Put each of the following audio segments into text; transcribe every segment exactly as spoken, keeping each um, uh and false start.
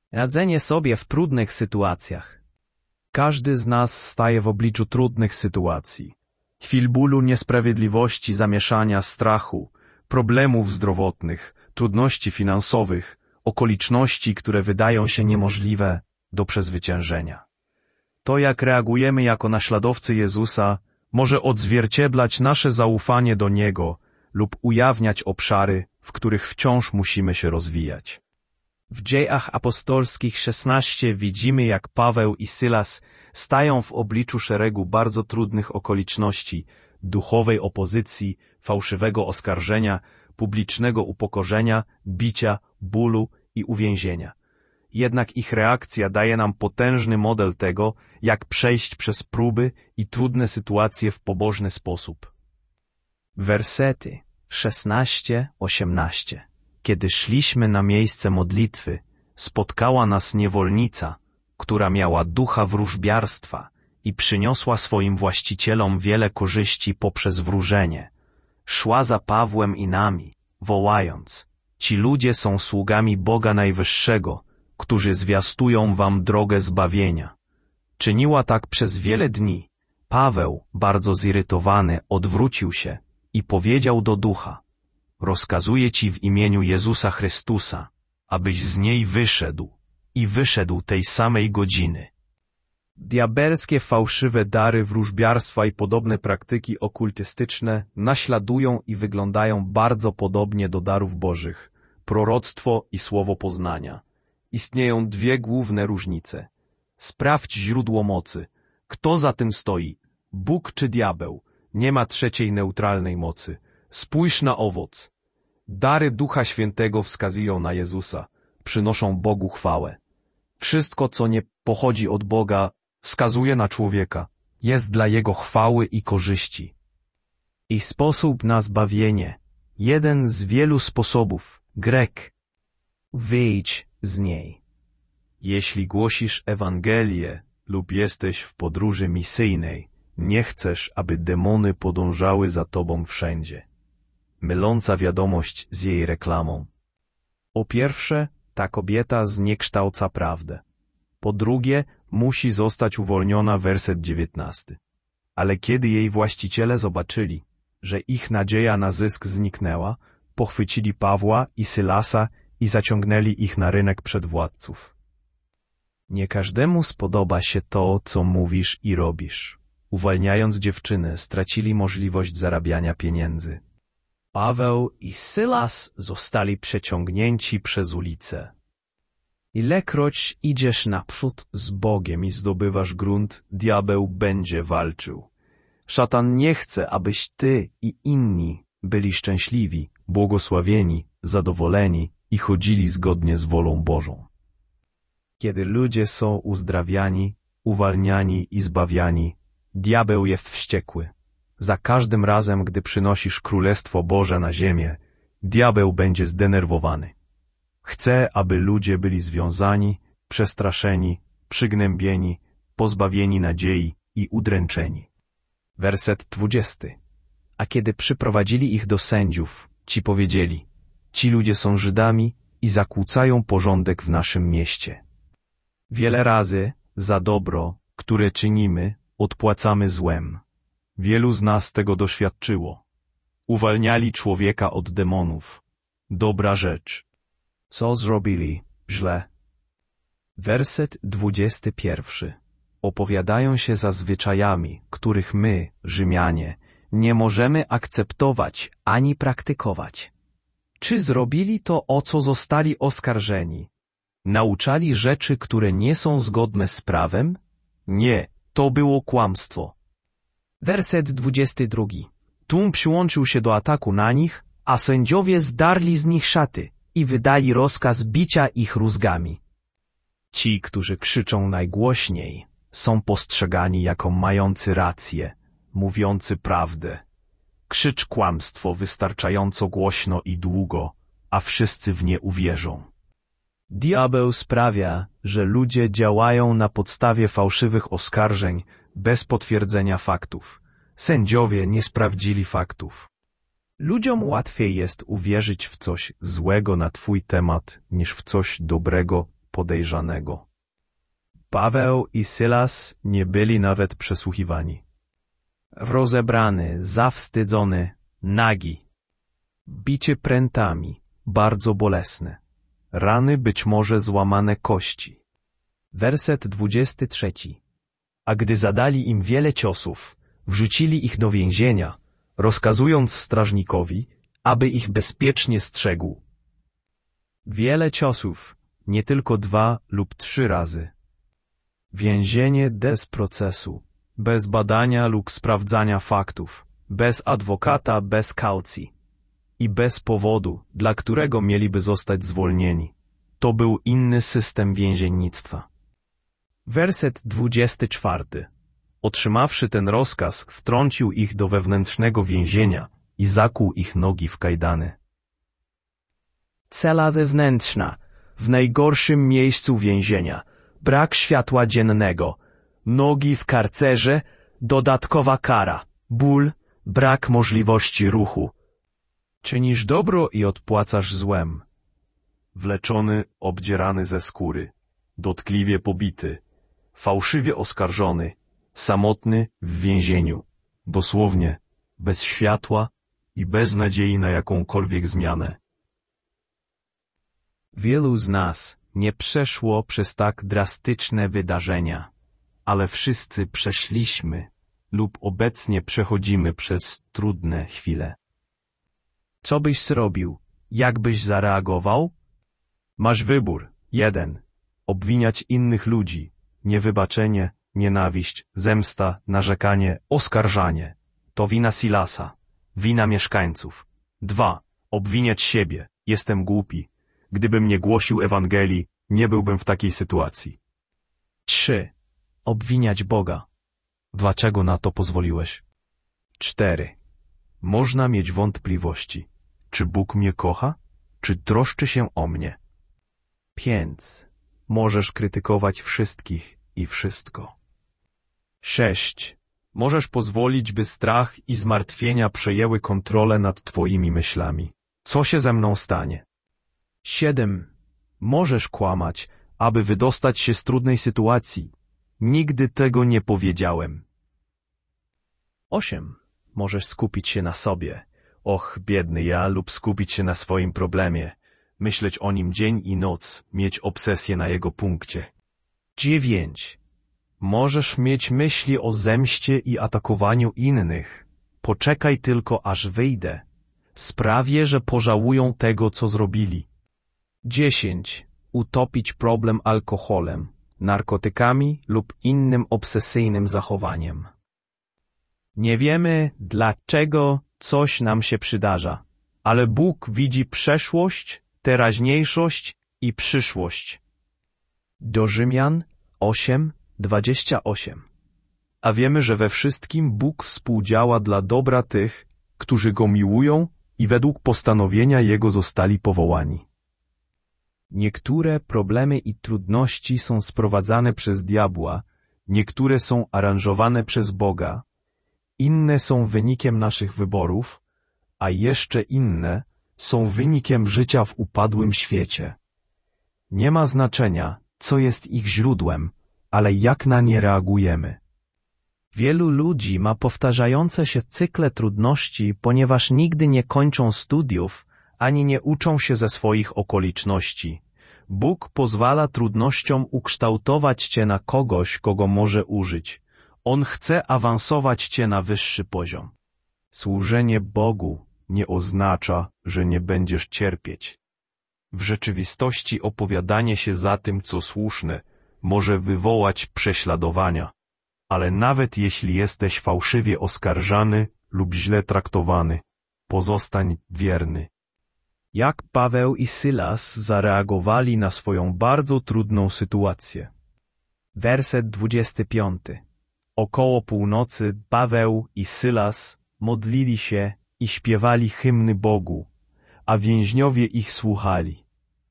Radzenie sobie w trudnych sytuacjach. Każdy z nas staje w obliczu trudnych sytuacji. Chwil bólu, niesprawiedliwości, zamieszania, strachu, problemów zdrowotnych, trudności finansowych, okoliczności, które wydają się niemożliwe do przezwyciężenia. To, jak reagujemy jako naśladowcy Jezusa, może odzwierciedlać nasze zaufanie do Niego lub ujawniać obszary, w których wciąż musimy się rozwijać. W Dziejach Apostolskich szesnaście widzimy, jak Paweł i Sylas stają w obliczu szeregu bardzo trudnych okoliczności, duchowej opozycji, fałszywego oskarżenia, publicznego upokorzenia, bicia, bólu i uwięzienia. Jednak ich reakcja daje nam potężny model tego, jak przejść przez próby i trudne sytuacje w pobożny sposób. Wersety szesnaście osiemnaście. Kiedy szliśmy na miejsce modlitwy, spotkała nas niewolnica, która miała ducha wróżbiarstwa i przyniosła swoim właścicielom wiele korzyści poprzez wróżenie. Szła za Pawłem i nami, wołając: ci ludzie są sługami Boga Najwyższego, którzy zwiastują wam drogę zbawienia. Czyniła tak przez wiele dni. Paweł, bardzo zirytowany, odwrócił się i powiedział do ducha: rozkazuję ci w imieniu Jezusa Chrystusa, abyś z niej wyszedł. I wyszedł tej samej godziny. Diabelskie fałszywe dary wróżbiarstwa i podobne praktyki okultystyczne naśladują i wyglądają bardzo podobnie do darów bożych, proroctwo i słowo poznania. Istnieją dwie główne różnice. Sprawdź źródło mocy. Kto za tym stoi? Bóg czy diabeł? Nie ma trzeciej neutralnej mocy. Spójrz na owoc. Dary Ducha Świętego wskazują na Jezusa, przynoszą Bogu chwałę. Wszystko, co nie pochodzi od Boga, wskazuje na człowieka, jest dla Jego chwały i korzyści. I sposób na zbawienie, jeden z wielu sposobów, Grek. Wyjdź z niej. Jeśli głosisz Ewangelię lub jesteś w podróży misyjnej, nie chcesz, aby demony podążały za tobą wszędzie. Myląca wiadomość z jej reklamą. Po pierwsze, ta kobieta zniekształca prawdę. Po drugie, musi zostać uwolniona, werset dziewiętnasty. Ale kiedy jej właściciele zobaczyli, że ich nadzieja na zysk zniknęła, pochwycili Pawła i Sylasa i zaciągnęli ich na rynek przed władców. Nie każdemu spodoba się to, co mówisz i robisz. Uwalniając dziewczynę, stracili możliwość zarabiania pieniędzy. Paweł i Sylas zostali przeciągnięci przez ulicę. Ilekroć idziesz naprzód z Bogiem i zdobywasz grunt, diabeł będzie walczył. Szatan nie chce, abyś ty i inni byli szczęśliwi, błogosławieni, zadowoleni i chodzili zgodnie z wolą Bożą. Kiedy ludzie są uzdrawiani, uwalniani i zbawiani, diabeł jest wściekły. Za każdym razem, gdy przynosisz Królestwo Boże na ziemię, diabeł będzie zdenerwowany. Chce, aby ludzie byli związani, przestraszeni, przygnębieni, pozbawieni nadziei i udręczeni. Werset dwudziesty. A kiedy przyprowadzili ich do sędziów, ci powiedzieli: ci ludzie są Żydami i zakłócają porządek w naszym mieście. Wiele razy za dobro, które czynimy, odpłacamy złem. Wielu z nas tego doświadczyło. Uwalniali człowieka od demonów. Dobra rzecz. Co zrobili źle? Werset dwudziesty pierwszy. Opowiadają się za zwyczajami, których my, Rzymianie, nie możemy akceptować ani praktykować. Czy zrobili to, o co zostali oskarżeni? Nauczali rzeczy, które nie są zgodne z prawem? Nie, to było kłamstwo. Werset dwudziesty drugi. Tłum przyłączył się do ataku na nich, a sędziowie zdarli z nich szaty i wydali rozkaz bicia ich rózgami. Ci, którzy krzyczą najgłośniej, są postrzegani jako mający rację, mówiący prawdę. Krzycz kłamstwo wystarczająco głośno i długo, a wszyscy w nie uwierzą. Diabeł sprawia, że ludzie działają na podstawie fałszywych oskarżeń bez potwierdzenia faktów. Sędziowie nie sprawdzili faktów. Ludziom łatwiej jest uwierzyć w coś złego na twój temat niż w coś dobrego, podejrzanego. Paweł i Sylas nie byli nawet przesłuchiwani. Rozebrany, zawstydzony, nagi. Bicie prętami, bardzo bolesne. Rany być może złamane kości. Werset dwudziesty trzeci. A gdy zadali im wiele ciosów, wrzucili ich do więzienia, rozkazując strażnikowi, aby ich bezpiecznie strzegł. Wiele ciosów, nie tylko dwa lub trzy razy. Więzienie bez procesu, bez badania lub sprawdzania faktów, bez adwokata, bez kaucji i bez powodu, dla którego mieliby zostać zwolnieni. To był inny system więziennictwa. Werset dwudziesty czwarty. Otrzymawszy ten rozkaz, wtrącił ich do wewnętrznego więzienia i zakuł ich nogi w kajdany. Cela zewnętrzna, w najgorszym miejscu więzienia, brak światła dziennego, nogi w karcerze, dodatkowa kara, ból, brak możliwości ruchu. Czynisz dobro i odpłacasz złem. Wleczony, obdzierany ze skóry, dotkliwie pobity, fałszywie oskarżony, samotny w więzieniu, dosłownie, bez światła i bez nadziei na jakąkolwiek zmianę. Wielu z nas nie przeszło przez tak drastyczne wydarzenia, ale wszyscy przeszliśmy lub obecnie przechodzimy przez trudne chwile. Co byś zrobił? Jak byś zareagował? Masz wybór. jeden. Obwiniać innych ludzi. Niewybaczenie, nienawiść, zemsta, narzekanie, oskarżanie. To wina Silasa. Wina mieszkańców. dwa. Obwiniać siebie. Jestem głupi. Gdybym nie głosił Ewangelii, nie byłbym w takiej sytuacji. trzy. Obwiniać Boga. Dlaczego na to pozwoliłeś? cztery. Można mieć wątpliwości. Czy Bóg mnie kocha? Czy troszczy się o mnie? pięć. Możesz krytykować wszystkich i wszystko. sześć. Możesz pozwolić, by strach i zmartwienia przejęły kontrolę nad twoimi myślami. Co się ze mną stanie? siedem. Możesz kłamać, aby wydostać się z trudnej sytuacji. Nigdy tego nie powiedziałem. osiem. Możesz skupić się na sobie. Och, biedny ja, lub skupić się na swoim problemie. Myśleć o nim dzień i noc, mieć obsesję na jego punkcie. dziewięć. Możesz mieć myśli o zemście i atakowaniu innych. Poczekaj tylko, aż wyjdę. Sprawię, że pożałują tego, co zrobili. dziesięć. Utopić problem alkoholem, narkotykami lub innym obsesyjnym zachowaniem. Nie wiemy, dlaczego coś nam się przydarza, ale Bóg widzi przeszłość, teraźniejszość i przyszłość. Do Rzymian osiem, dwadzieścia osiem. A wiemy, że we wszystkim Bóg współdziała dla dobra tych, którzy Go miłują i według postanowienia Jego zostali powołani. Niektóre problemy i trudności są sprowadzane przez diabła, niektóre są aranżowane przez Boga, inne są wynikiem naszych wyborów, a jeszcze inne są wynikiem życia w upadłym świecie. Nie ma znaczenia, co jest ich źródłem, ale jak na nie reagujemy. Wielu ludzi ma powtarzające się cykle trudności, ponieważ nigdy nie kończą studiów, ani nie uczą się ze swoich okoliczności. Bóg pozwala trudnościom ukształtować cię na kogoś, kogo może użyć. On chce awansować cię na wyższy poziom. Służenie Bogu nie oznacza, że nie będziesz cierpieć. W rzeczywistości opowiadanie się za tym, co słuszne, może wywołać prześladowania. Ale nawet jeśli jesteś fałszywie oskarżany lub źle traktowany, pozostań wierny. Jak Paweł i Sylas zareagowali na swoją bardzo trudną sytuację? Werset dwudziesty piąty. Około północy Paweł i Sylas modlili się i śpiewali hymny Bogu, a więźniowie ich słuchali.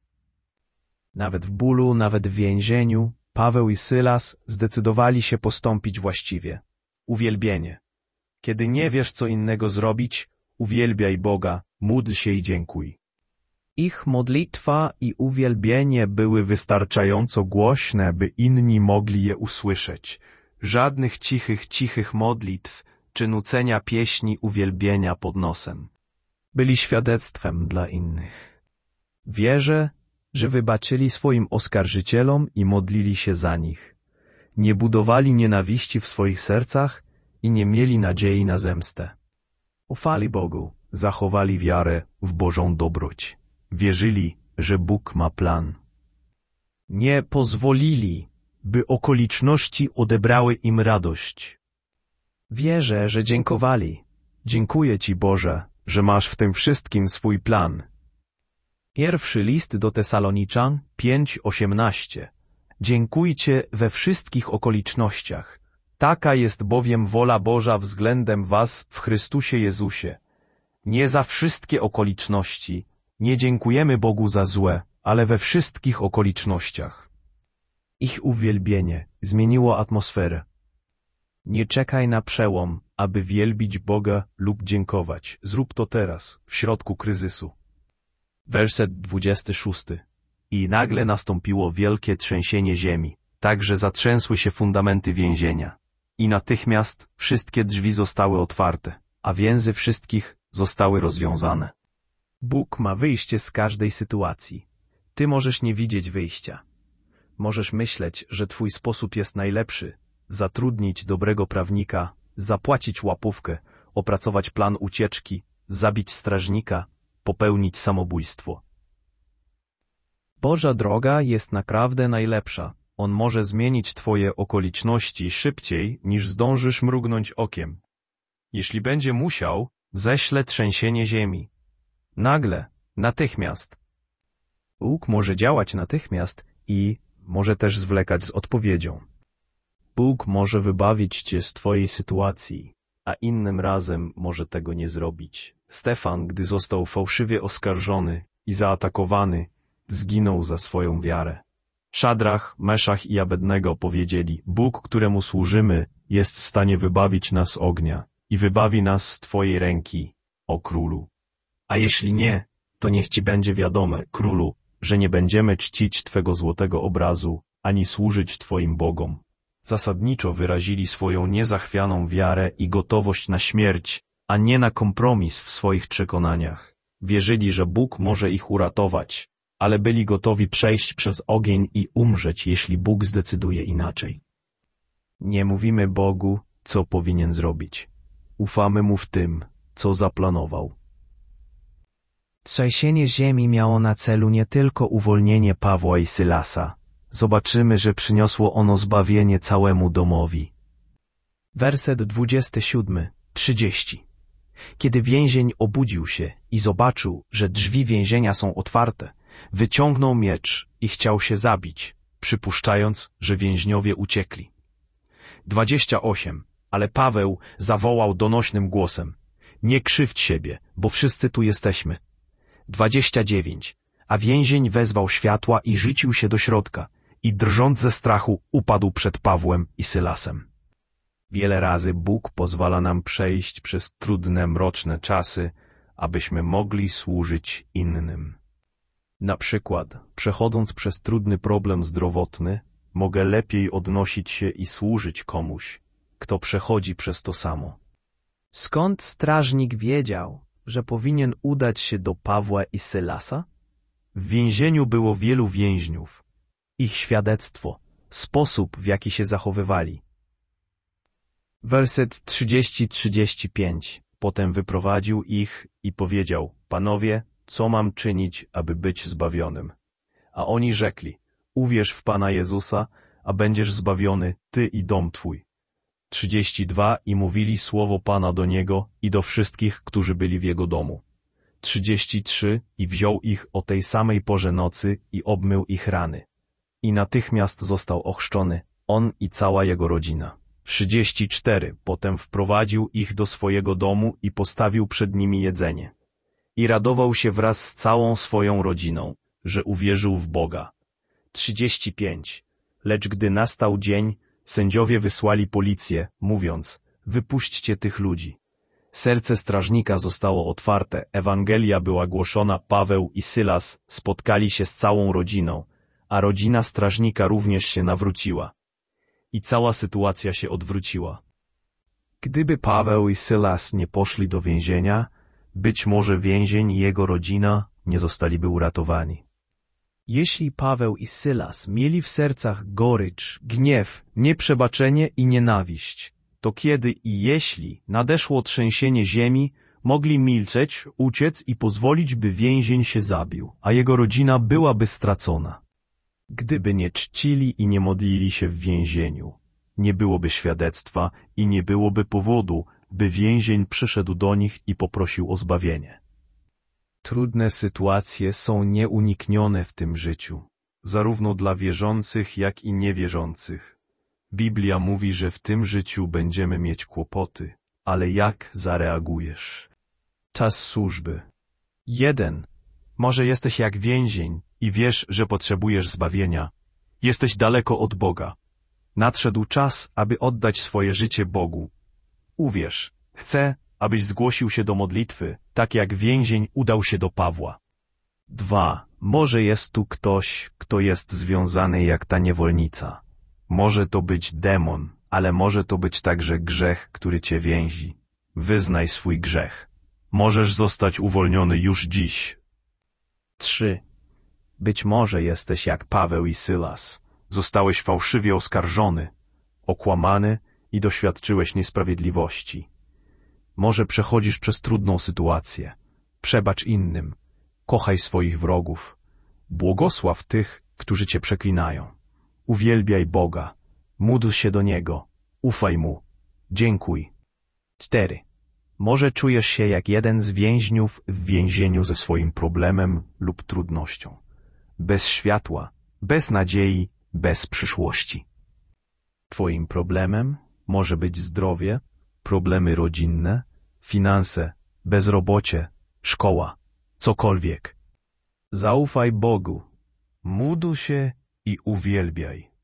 Nawet w bólu, nawet w więzieniu, Paweł i Sylas zdecydowali się postąpić właściwie. Uwielbienie. Kiedy nie wiesz, co innego zrobić, uwielbiaj Boga, módl się i dziękuj. Ich modlitwa i uwielbienie były wystarczająco głośne, by inni mogli je usłyszeć. Żadnych cichych, cichych modlitw, czy nucenia pieśni uwielbienia pod nosem. Byli świadectwem dla innych. Wierzę, że wybaczyli swoim oskarżycielom i modlili się za nich. Nie budowali nienawiści w swoich sercach i nie mieli nadziei na zemstę. Ufali Bogu, zachowali wiarę w Bożą dobroć. Wierzyli, że Bóg ma plan. Nie pozwolili, by okoliczności odebrały im radość. Wierzę, że dziękowali. Dziękuję Ci, Boże, że masz w tym wszystkim swój plan. Pierwszy list do Tesaloniczan pięć osiemnaście. Dziękujcie we wszystkich okolicznościach. Taka jest bowiem wola Boża względem was w Chrystusie Jezusie. Nie za wszystkie okoliczności. Nie dziękujemy Bogu za złe, ale we wszystkich okolicznościach. Ich uwielbienie zmieniło atmosferę. Nie czekaj na przełom, aby wielbić Boga lub dziękować. Zrób to teraz, w środku kryzysu. Werset dwudziesty szósty. I nagle nastąpiło wielkie trzęsienie ziemi, tak że zatrzęsły się fundamenty więzienia. I natychmiast wszystkie drzwi zostały otwarte, a więzy wszystkich zostały rozwiązane. Bóg ma wyjście z każdej sytuacji. Ty możesz nie widzieć wyjścia. Możesz myśleć, że twój sposób jest najlepszy. Zatrudnić dobrego prawnika, zapłacić łapówkę, opracować plan ucieczki, zabić strażnika, popełnić samobójstwo. Boża droga jest naprawdę najlepsza. On może zmienić twoje okoliczności szybciej, niż zdążysz mrugnąć okiem. Jeśli będzie musiał, ześle trzęsienie ziemi. Nagle, natychmiast. Bóg może działać natychmiast i może też zwlekać z odpowiedzią. Bóg może wybawić cię z twojej sytuacji, a innym razem może tego nie zrobić. Stefan, gdy został fałszywie oskarżony i zaatakowany, zginął za swoją wiarę. Szadrach, Meszach i Abednego powiedzieli: Bóg, któremu służymy, jest w stanie wybawić nas z ognia i wybawi nas z twojej ręki, o królu. A jeśli nie, to niech ci będzie wiadome, królu, że nie będziemy czcić twego złotego obrazu, ani służyć twoim bogom. Zasadniczo wyrazili swoją niezachwianą wiarę i gotowość na śmierć, a nie na kompromis w swoich przekonaniach. Wierzyli, że Bóg może ich uratować, ale byli gotowi przejść przez ogień i umrzeć, jeśli Bóg zdecyduje inaczej. Nie mówimy Bogu, co powinien zrobić. Ufamy Mu w tym, co zaplanował. Trzęsienie ziemi miało na celu nie tylko uwolnienie Pawła i Sylasa. Zobaczymy, że przyniosło ono zbawienie całemu domowi. Werset dwudziesty siódmy, trzydziesty. Kiedy więzień obudził się i zobaczył, że drzwi więzienia są otwarte, wyciągnął miecz i chciał się zabić, przypuszczając, że więźniowie uciekli. dwadzieścia osiem. Ale Paweł zawołał donośnym głosem: nie krzywdź siebie, bo wszyscy tu jesteśmy. dwadzieścia dziewięć. A więzień wezwał światła i rzucił się do środka i drżąc ze strachu upadł przed Pawłem i Sylasem. Wiele razy Bóg pozwala nam przejść przez trudne, mroczne czasy, abyśmy mogli służyć innym. Na przykład, przechodząc przez trudny problem zdrowotny, mogę lepiej odnosić się i służyć komuś, kto przechodzi przez to samo. Skąd strażnik wiedział, że powinien udać się do Pawła i Sylasa? W więzieniu było wielu więźniów. Ich świadectwo, sposób, w jaki się zachowywali. Werset trzydziesty trzydzieści pięć. Potem wyprowadził ich i powiedział: Panowie, co mam czynić, aby być zbawionym? A oni rzekli: uwierz w Pana Jezusa, a będziesz zbawiony, ty i dom twój. trzydzieści dwa. I mówili słowo Pana do niego i do wszystkich, którzy byli w jego domu. trzydzieści trzy. I wziął ich o tej samej porze nocy i obmył ich rany. I natychmiast został ochrzczony, on i cała jego rodzina. trzydzieści cztery. Potem wprowadził ich do swojego domu i postawił przed nimi jedzenie. I radował się wraz z całą swoją rodziną, że uwierzył w Boga. trzydzieści pięć. Lecz gdy nastał dzień, sędziowie wysłali policję, mówiąc: wypuśćcie tych ludzi. Serce strażnika zostało otwarte, Ewangelia była głoszona, Paweł i Sylas spotkali się z całą rodziną, a rodzina strażnika również się nawróciła. I cała sytuacja się odwróciła. Gdyby Paweł i Sylas nie poszli do więzienia, być może więzień i jego rodzina nie zostaliby uratowani. Jeśli Paweł i Sylas mieli w sercach gorycz, gniew, nieprzebaczenie i nienawiść, to kiedy i jeśli nadeszło trzęsienie ziemi, mogli milczeć, uciec i pozwolić, by więzień się zabił, a jego rodzina byłaby stracona. Gdyby nie czcili i nie modlili się w więzieniu, nie byłoby świadectwa i nie byłoby powodu, by więzień przyszedł do nich i poprosił o zbawienie. Trudne sytuacje są nieuniknione w tym życiu, zarówno dla wierzących, jak i niewierzących. Biblia mówi, że w tym życiu będziemy mieć kłopoty, ale jak zareagujesz? Czas służby. jeden. Może jesteś jak więzień i wiesz, że potrzebujesz zbawienia. Jesteś daleko od Boga. Nadszedł czas, aby oddać swoje życie Bogu. Uwierz, chcę, abyś zgłosił się do modlitwy, tak jak więzień udał się do Pawła. dwa. Może jest tu ktoś, kto jest związany jak ta niewolnica. Może to być demon, ale może to być także grzech, który cię więzi. Wyznaj swój grzech. Możesz zostać uwolniony już dziś. trzy. Być może jesteś jak Paweł i Sylas. Zostałeś fałszywie oskarżony, okłamany i doświadczyłeś niesprawiedliwości. Może przechodzisz przez trudną sytuację. Przebacz innym. Kochaj swoich wrogów. Błogosław tych, którzy cię przeklinają. Uwielbiaj Boga. Módl się do Niego. Ufaj Mu. Dziękuj. cztery. Może czujesz się jak jeden z więźniów w więzieniu ze swoim problemem lub trudnością. Bez światła, bez nadziei, bez przyszłości. Twoim problemem może być zdrowie, problemy rodzinne, finanse, bezrobocie, szkoła, cokolwiek. Zaufaj Bogu, módl się i uwielbiaj.